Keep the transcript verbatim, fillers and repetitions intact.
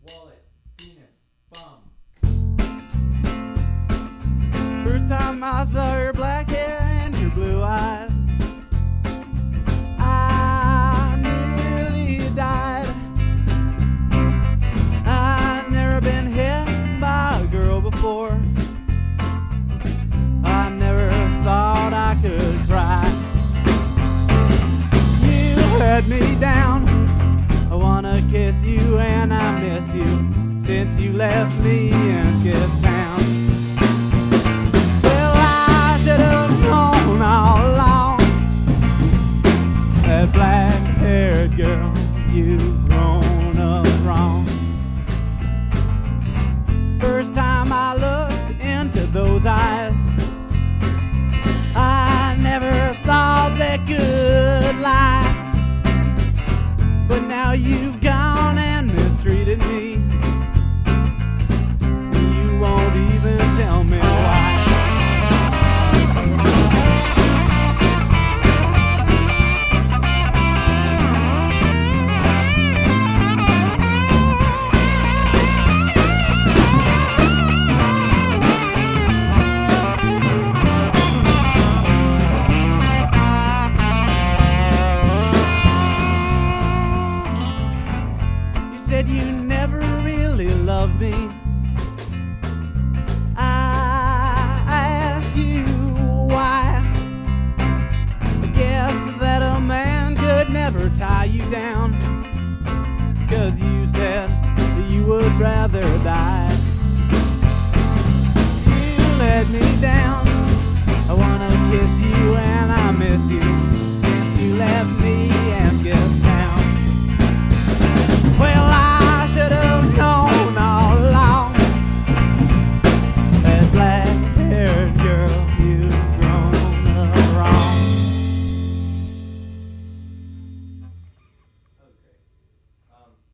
wallet, penis, bum. First time I saw your black hair and your blue eyes, I nearly died. I never been hit by a girl before. I never thought I could cry. You let me down. I wanna kiss you and I miss you since you left me in Kiss Town. Well, I should have known all along that black-haired girl, you've grown up wrong. First time I looked into those eyes, I never thought they could lie. But now you've gone and mistreated me. You won't even tell me why. Said you never really loved me. I asked you why. I guess that a man could never tie you down, 'cause you said that you would rather die. You let me down. I wanna kiss you and I miss you